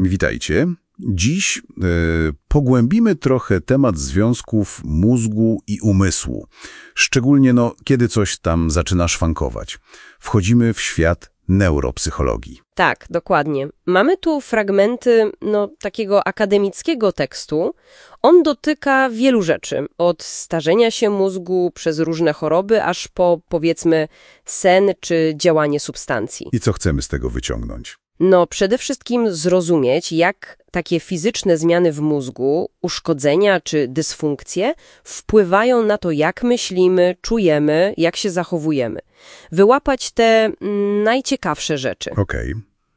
Witajcie. Dziś pogłębimy trochę temat związków mózgu i umysłu. Szczególnie kiedy coś tam zaczyna szwankować. Wchodzimy w świat neuropsychologii. Tak, dokładnie. Mamy tu fragmenty takiego akademickiego tekstu. On dotyka wielu rzeczy. Od starzenia się mózgu przez różne choroby, aż po, powiedzmy, sen czy działanie substancji. I co chcemy z tego wyciągnąć? Przede wszystkim zrozumieć, jak takie fizyczne zmiany w mózgu, uszkodzenia czy dysfunkcje wpływają na to, jak myślimy, czujemy, jak się zachowujemy. Wyłapać te najciekawsze rzeczy. Okej.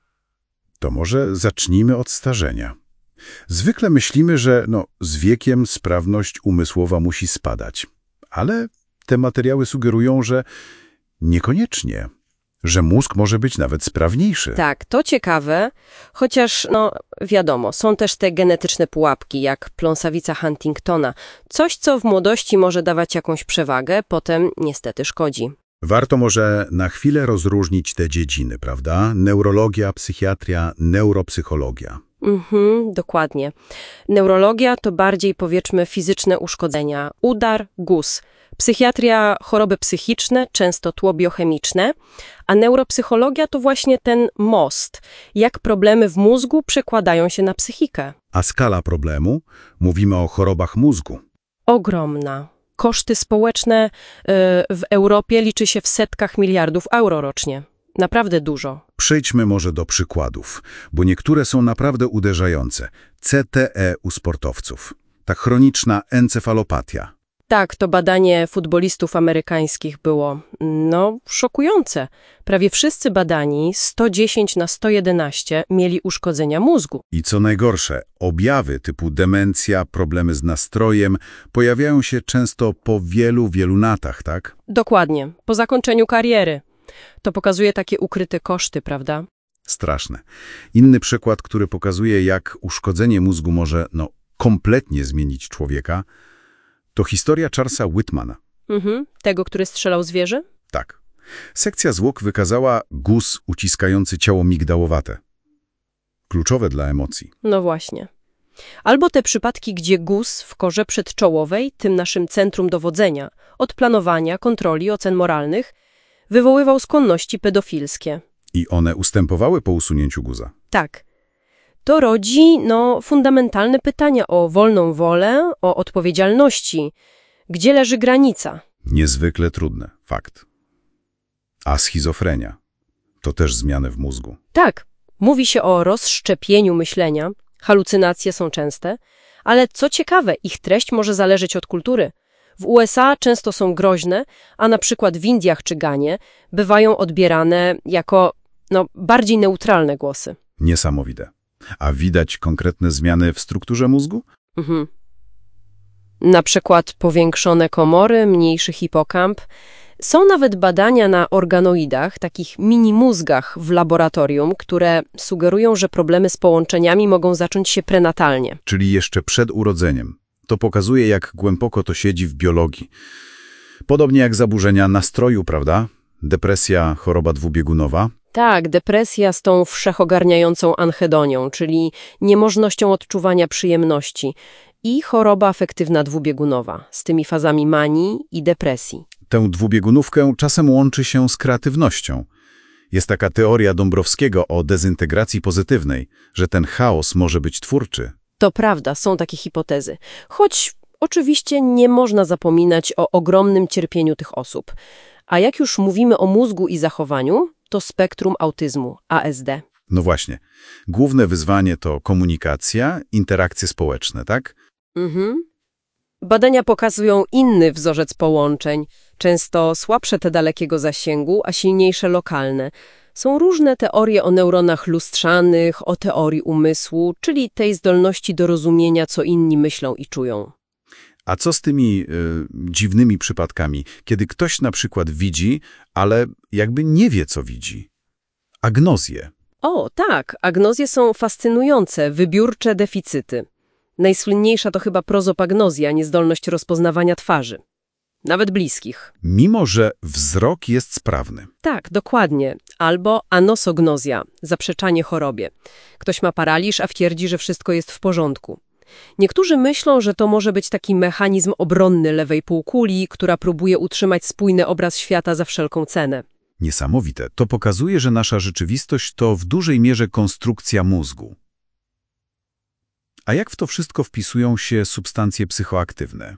To może zacznijmy od starzenia. Zwykle myślimy, że z wiekiem sprawność umysłowa musi spadać. Ale te materiały sugerują, że niekoniecznie. Że mózg może być nawet sprawniejszy. Tak, to ciekawe, chociaż wiadomo, są też te genetyczne pułapki, jak pląsawica Huntingtona. Coś, co w młodości może dawać jakąś przewagę, potem niestety szkodzi. Warto może na chwilę rozróżnić te dziedziny, prawda? Neurologia, psychiatria, neuropsychologia. Dokładnie. Neurologia to bardziej, powiedzmy, fizyczne uszkodzenia. Udar, guz. Psychiatria, choroby psychiczne, często tło biochemiczne, a neuropsychologia to właśnie ten most, jak problemy w mózgu przekładają się na psychikę. A skala problemu? Mówimy o chorobach mózgu. Ogromna. Koszty społeczne w Europie liczy się w setkach miliardów euro rocznie. Naprawdę dużo. Przejdźmy może do przykładów, bo niektóre są naprawdę uderzające. CTE u sportowców. Ta chroniczna encefalopatia. Tak, to badanie futbolistów amerykańskich było, szokujące. Prawie wszyscy badani, 110 na 111, mieli uszkodzenia mózgu. I co najgorsze, objawy typu demencja, problemy z nastrojem pojawiają się często po wielu, wielu latach, tak? Dokładnie, po zakończeniu kariery. To pokazuje takie ukryte koszty, prawda? Straszne. Inny przykład, który pokazuje, jak uszkodzenie mózgu może, kompletnie zmienić człowieka, to historia Charlesa Whitmana. Tego, który strzelał zwierzę? Tak. Sekcja zwłok wykazała guz uciskający ciało migdałowate. Kluczowe dla emocji. No właśnie. Albo te przypadki, gdzie guz w korze przedczołowej, tym naszym centrum dowodzenia, od planowania, kontroli, ocen moralnych, wywoływał skłonności pedofilskie. I one ustępowały po usunięciu guza. Tak. To rodzi, fundamentalne pytania o wolną wolę, o odpowiedzialności. Gdzie leży granica? Niezwykle trudne, fakt. A schizofrenia to też zmiany w mózgu. Tak. Mówi się o rozszczepieniu myślenia. Halucynacje są częste. Ale co ciekawe, ich treść może zależeć od kultury. W USA często są groźne, a na przykład w Indiach czy Ganie bywają odbierane jako, bardziej neutralne głosy. Niesamowite. A widać konkretne zmiany w strukturze mózgu? Na przykład powiększone komory, mniejszy hipokamp. Są nawet badania na organoidach, takich mini-mózgach w laboratorium, które sugerują, że problemy z połączeniami mogą zacząć się prenatalnie. Czyli jeszcze przed urodzeniem. To pokazuje, jak głęboko to siedzi w biologii. Podobnie jak zaburzenia nastroju, prawda? Depresja, choroba dwubiegunowa. Tak, depresja z tą wszechogarniającą anhedonią, czyli niemożnością odczuwania przyjemności, i choroba afektywna dwubiegunowa z tymi fazami manii i depresji. Tę dwubiegunówkę czasem łączy się z kreatywnością. Jest taka teoria Dąbrowskiego o dezintegracji pozytywnej, że ten chaos może być twórczy. To prawda, są takie hipotezy. Choć oczywiście nie można zapominać o ogromnym cierpieniu tych osób. A jak już mówimy o mózgu i zachowaniu, to spektrum autyzmu, ASD. No właśnie. Główne wyzwanie to komunikacja, interakcje społeczne, tak? Badania pokazują inny wzorzec połączeń, często słabsze te dalekiego zasięgu, a silniejsze lokalne. Są różne teorie o neuronach lustrzanych, o teorii umysłu, czyli tej zdolności do rozumienia, co inni myślą i czują. A co z tymi dziwnymi przypadkami, kiedy ktoś na przykład widzi, ale jakby nie wie, co widzi? Agnozje. O, tak, agnozje są fascynujące, wybiórcze deficyty. Najsłynniejsza to chyba prozopagnozja, niezdolność rozpoznawania twarzy. nawet bliskich. Mimo że wzrok jest sprawny. Tak, dokładnie. Albo anosognozja, zaprzeczanie chorobie. Ktoś ma paraliż, a twierdzi, że wszystko jest w porządku. Niektórzy myślą, że to może być taki mechanizm obronny lewej półkuli, która próbuje utrzymać spójny obraz świata za wszelką cenę. Niesamowite. To pokazuje, że nasza rzeczywistość to w dużej mierze konstrukcja mózgu. A jak w to wszystko wpisują się substancje psychoaktywne?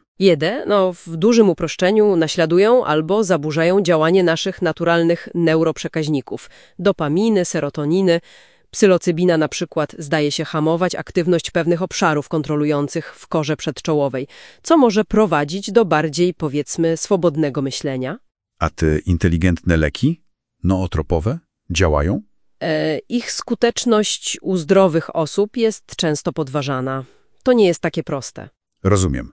W dużym uproszczeniu naśladują albo zaburzają działanie naszych naturalnych neuroprzekaźników. Dopaminy, serotoniny, psylocybina na przykład zdaje się hamować aktywność pewnych obszarów kontrolujących w korze przedczołowej, co może prowadzić do bardziej, powiedzmy, swobodnego myślenia. A te inteligentne leki, nootropowe, działają? Ich skuteczność u zdrowych osób jest często podważana. To nie jest takie proste. Rozumiem.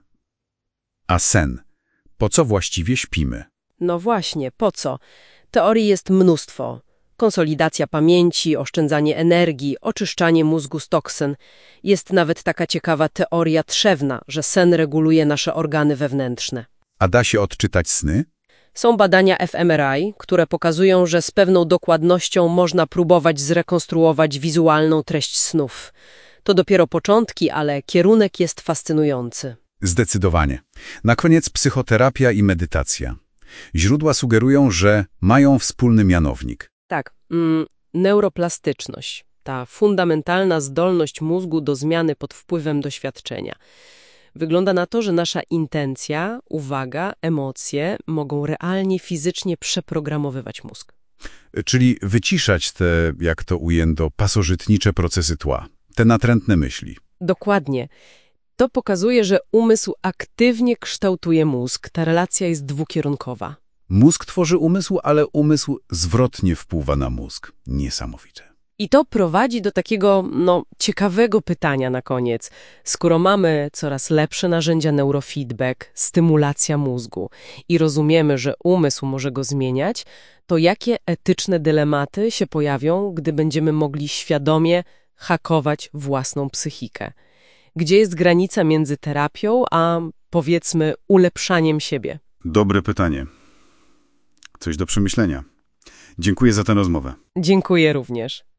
A sen? Po co właściwie śpimy? No właśnie, po co? Teorii jest mnóstwo. Konsolidacja pamięci, oszczędzanie energii, oczyszczanie mózgu z toksyn. Jest nawet taka ciekawa teoria trzewna, że sen reguluje nasze organy wewnętrzne. A da się odczytać sny? Są badania fMRI, które pokazują, że z pewną dokładnością można próbować zrekonstruować wizualną treść snów. To dopiero początki, ale kierunek jest fascynujący. Zdecydowanie. Na koniec psychoterapia i medytacja. Źródła sugerują, że mają wspólny mianownik. Tak, neuroplastyczność, ta fundamentalna zdolność mózgu do zmiany pod wpływem doświadczenia. Wygląda na to, że nasza intencja, uwaga, emocje mogą realnie fizycznie przeprogramowywać mózg. Czyli wyciszać te, jak to ujęto, pasożytnicze procesy tła, te natrętne myśli. Dokładnie. To pokazuje, że umysł aktywnie kształtuje mózg. Ta relacja jest dwukierunkowa. Mózg tworzy umysł, ale umysł zwrotnie wpływa na mózg. Niesamowite. I to prowadzi do takiego, ciekawego pytania na koniec. Skoro mamy coraz lepsze narzędzia neurofeedback, stymulacja mózgu i rozumiemy, że umysł może go zmieniać, to jakie etyczne dylematy się pojawią, gdy będziemy mogli świadomie hakować własną psychikę? Gdzie jest granica między terapią a, powiedzmy, ulepszaniem siebie? Dobre pytanie. Coś do przemyślenia. Dziękuję za tę rozmowę. Dziękuję również.